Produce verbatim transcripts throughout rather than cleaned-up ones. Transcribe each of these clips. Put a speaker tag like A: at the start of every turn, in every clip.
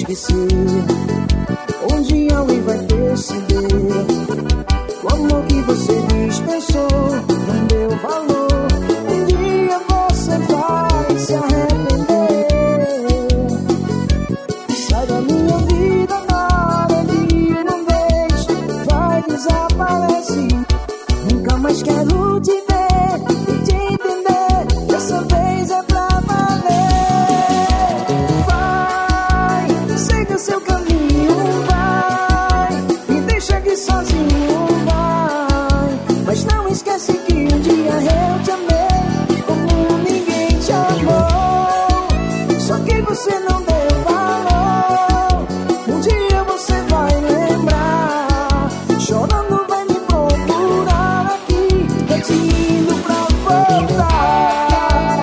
A: esquecer. Um dia alguém vai perceber o amor que você dispensou não deu valor. Um dia você vai se arrepender. Sai da minha vida agora de uma vez, vai desaparecer. Nunca mais quero te ver e te entender. Dessa vez é pra valer. Vai, segue o seu caminho, vai, me deixa aqui sozinho, vai. Mas não esquece que um dia eu te amei como ninguém te amou. Só que você não deu valor. Um dia você vai lembrar, chorando vai me procurar aqui, pedindo pra voltar.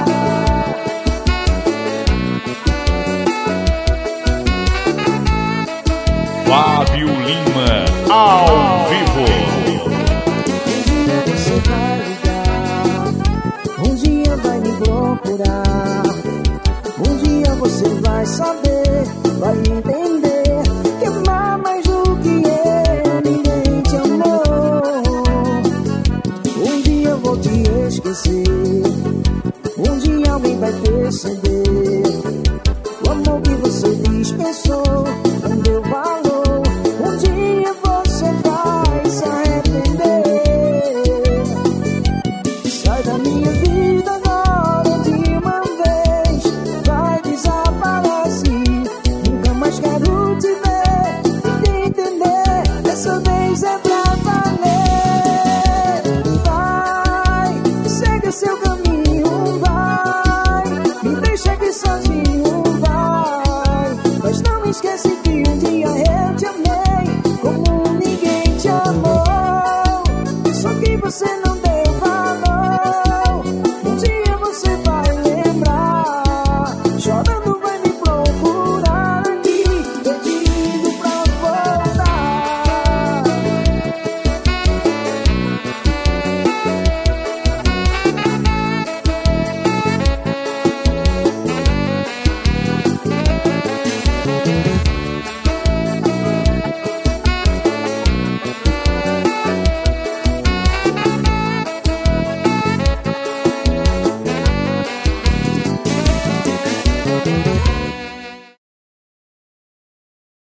B: Fábio Lima, ao vivo.
A: Um dia você vai ligar, um dia vai me procurar. Um dia você vai saber, vai entender que amar mais do que eu ninguém te amou. Um dia eu vou te esquecer. Um dia alguém vai perceber o amor que você dispensou não deu valor. Um dia você vai se arrepender. Sai da minha vida agora de uma vez, vai desaparecer. Nunca mais quero te ver e te entender. Dessa vez é pra valer. Vai, segue seu caminho, vai, me deixa aqui sozinho.